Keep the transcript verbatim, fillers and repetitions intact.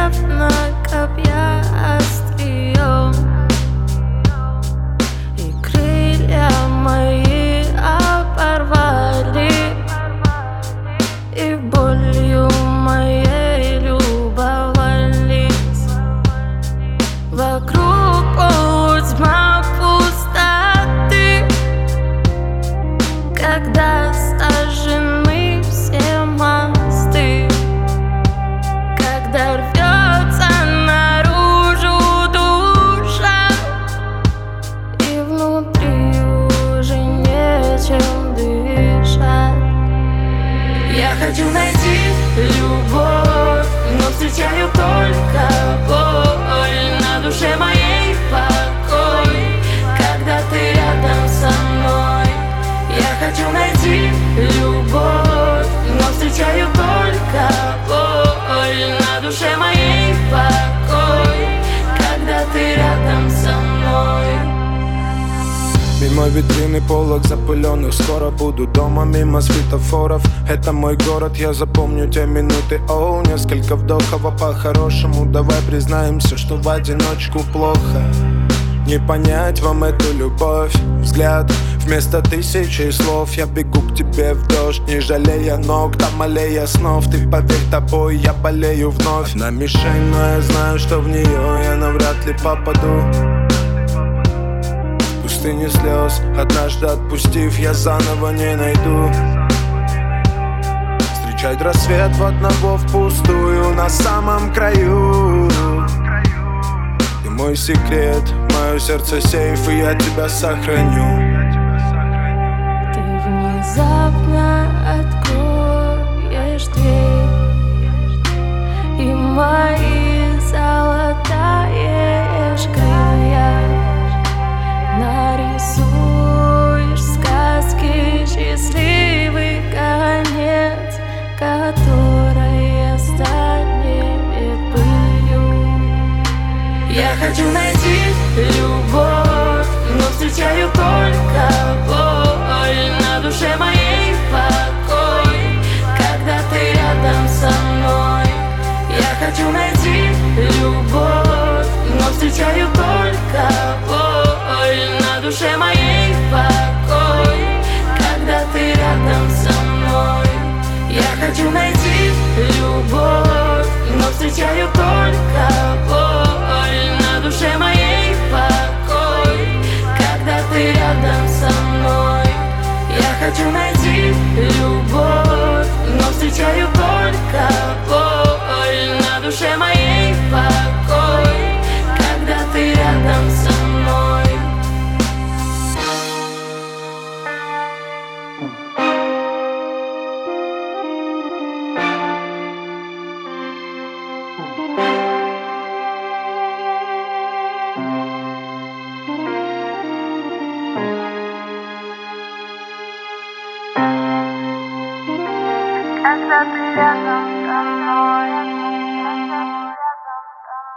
явно копья острием, и крылья мои оборвали, и болью моей любовались. Вокруг полутьма пустоты, когда сожжены все мосты, когда рвется наружу душа, и внутри уже нечем дышать. Я хочу найти любовь, но встречаю только боль. На душе моей покой, когда ты рядом со мной. Я хочу найти любовь, но встречаю только боль. На душе моей покой, когда ты рядом со мной. Мимо витрины полок запыленных, скоро буду дома, мимо светофоров. Это мой город, я запомню те минуты. Оу, несколько вдохов, а по-хорошему давай признаемся, что в одиночку плохо. Не понять вам эту любовь, взгляд вместо тысячи слов. Я бегу к тебе в дождь, не жалея ног, там аллея снов. Ты поверь, тобой я болею вновь. На мишень, но я знаю, что в нее я навряд ли попаду. Пустыни слез, однажды отпустив, я заново не найду. Встречать рассвет в одного впустую на самом краю. Ты мой секрет, мое сердце сейф, и я тебя сохраню. Ты внезапно откроешь дверь, и мои золотаешь края. Нарисуешь сказки счастливый конец, который станет пылью. Я хочу найти любовь, но встречаю только боль. На душе моей покой, когда ты рядом со мной. Я хочу найти любовь, но встречаю только боль. На душе моей покой, когда ты рядом со мной. Я хочу найти любовь, но встречаю только боль. На душе моей покой, когда ты рядом со мной. Я хочу найти любовь, но встречаю только боль. На душе моей